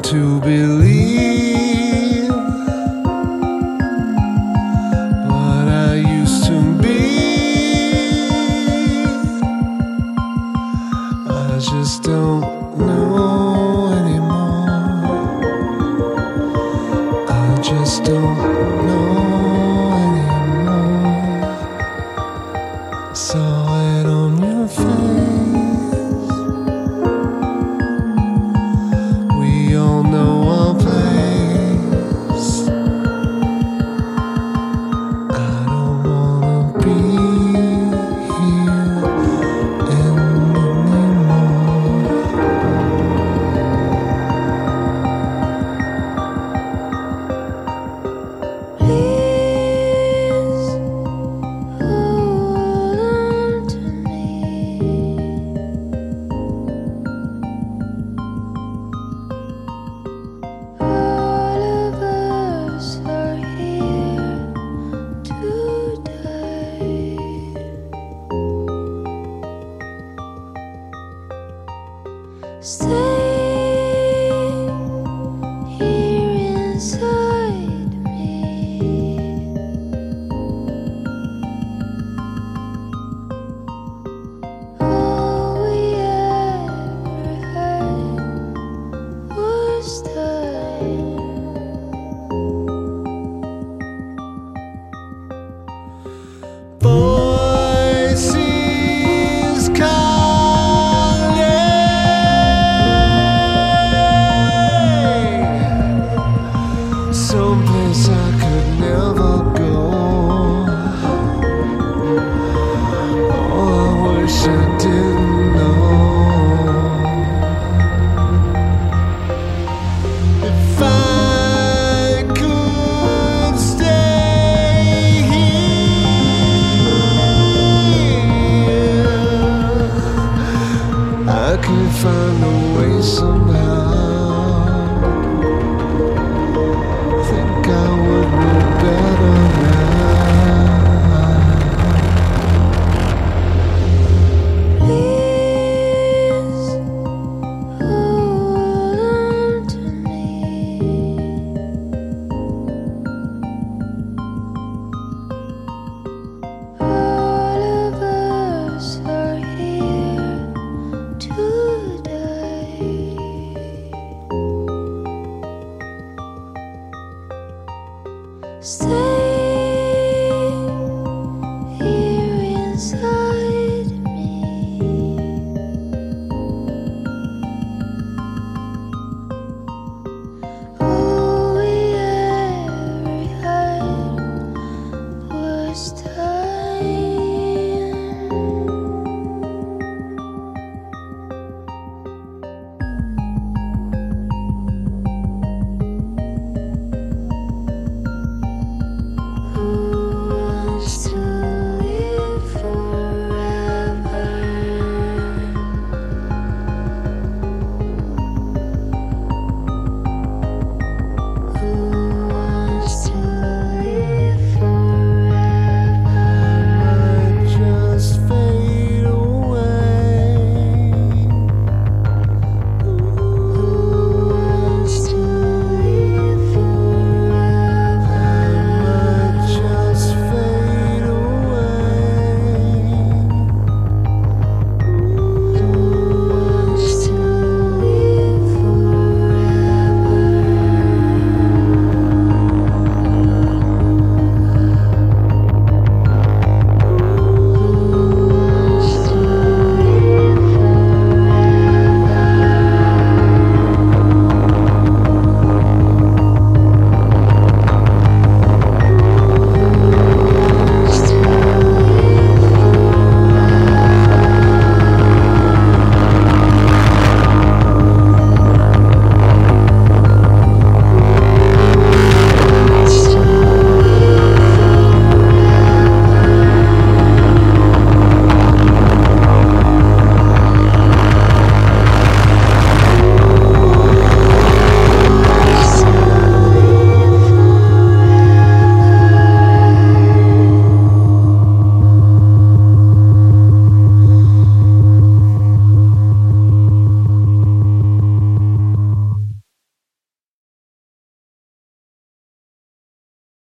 to believe what I used to be. I just don't know anymore. I just don't know anymore. Saw it on your face. We all know our place. I don't wanna be here anymore. Please hold on to me. All of us are here to die. Stay here inside me. All we ever had was time. Voices calling, someplace I could never go. Oh, I wish I didn't know. If I could stay here, I could find a way somehow. Think I would